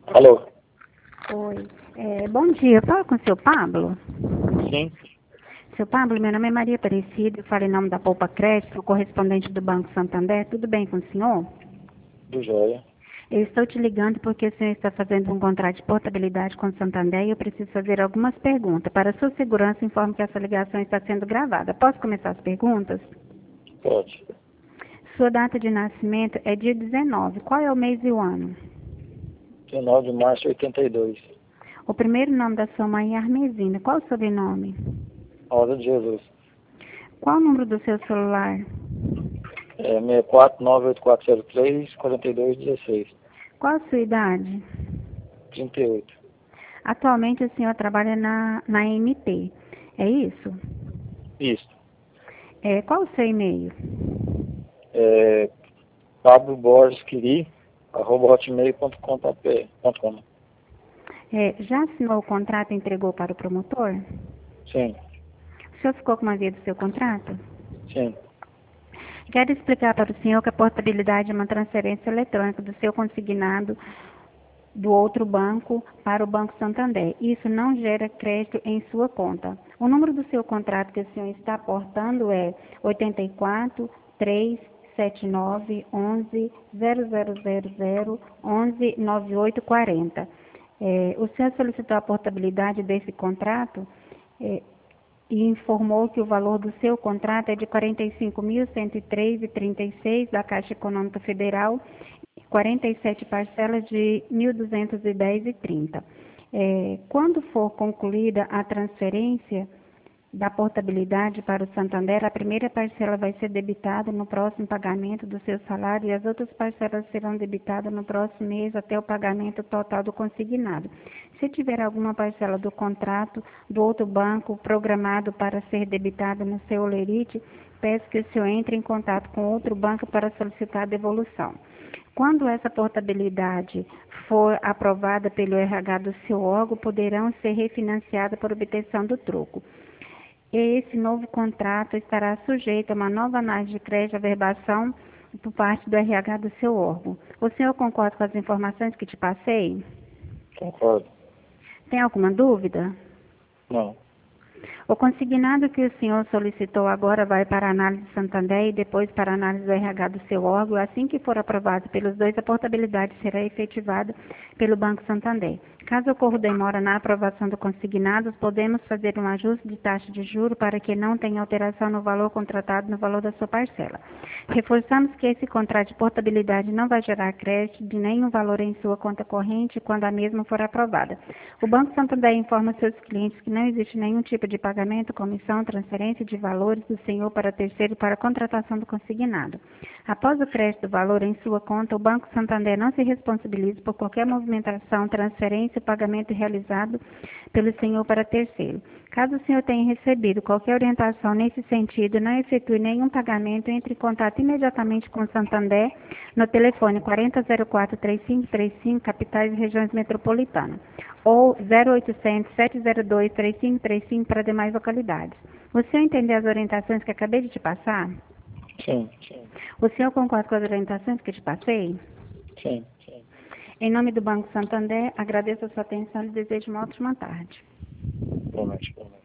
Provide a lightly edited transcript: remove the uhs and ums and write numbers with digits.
Alô? Oi. Bom dia, eu falo com o seu Pablo? Sim, Seu Pablo, meu nome é Maria Aparecida, eu falo em nome da Poupa Crédito, sou correspondente do Banco Santander, tudo bem com o senhor? do Joia. Eu estou te ligando porque o senhor está fazendo um contrato de portabilidade com o Santander e eu preciso fazer algumas perguntas. Para sua segurança, informo que essa ligação está sendo gravada. Posso começar as perguntas? Pode. Sua data de nascimento é dia 19. Qual é o mês e o ano? 19 de março de 82. O primeiro nome da sua mãe é Armesina. Qual o sobrenome? Rosa de Jesus. Qual o número do seu celular? 6498403-4216. Qual a sua idade? 38. Atualmente o senhor trabalha na MT, é isso? Isso. Qual o seu e-mail? Pablo Borges Quiri, @hotmail.com. Já assinou o contrato e entregou para o promotor? Sim, O senhor ficou com uma via do seu contrato? sim. Quero explicar para o senhor que a portabilidade é uma transferência eletrônica do seu consignado do outro banco para o Banco Santander. Isso não gera crédito em sua conta. O número do seu contrato que o senhor está portando é 84 379 11 0000 11 9840. O senhor solicitou a portabilidade desse contrato e informou que o valor do seu contrato é de R$ 45.103,36 da Caixa Econômica Federal, 47 parcelas de R$ 1.210,30. Quando for concluída a transferência da portabilidade para o Santander, a primeira parcela vai ser debitada no próximo pagamento do seu salário e as outras parcelas serão debitadas no próximo mês até o pagamento total do consignado. Se tiver alguma parcela do contrato do outro banco programado para ser debitada no seu holerite, peço que o senhor entre em contato com outro banco para solicitar a devolução. Quando essa portabilidade for aprovada pelo RH do seu órgão, poderão ser refinanciadas por obtenção do troco. Esse novo contrato estará sujeito a uma nova análise de crédito e averbação por parte do RH do seu órgão. O senhor concorda com as informações que te passei? Concordo. Tem alguma dúvida? Não. O consignado que o senhor solicitou agora vai para a análise do Santander e depois para a análise do RH do seu órgão. Assim que for aprovado pelos dois, a portabilidade será efetivada pelo Banco Santander. Caso ocorra demora na aprovação do consignado, podemos fazer um ajuste de taxa de juro para que não tenha alteração no valor contratado no valor da sua parcela. Reforçamos que esse contrato de portabilidade não vai gerar crédito de nenhum valor em sua conta corrente quando a mesma for aprovada. O Banco Santander informa seus clientes que não existe nenhum tipo de pagamento, comissão, transferência de valores do senhor para terceiro para a contratação do consignado. Após o crédito do valor em sua conta, o Banco Santander não se responsabiliza por qualquer movimentação, transferência ou pagamento realizado pelo senhor para terceiro. Caso o senhor tenha recebido qualquer orientação nesse sentido, não efetue nenhum pagamento, entre em contato imediatamente com o Santander no telefone 4004-3535, capitais e regiões metropolitanas, ou 0800-702-3535 para demais localidades. O senhor entendeu as orientações que acabei de te passar? Sim. O senhor concorda com as orientações que te passei? Sim. Em nome do Banco Santander, agradeço a sua atenção e desejo uma ótima tarde. Promete.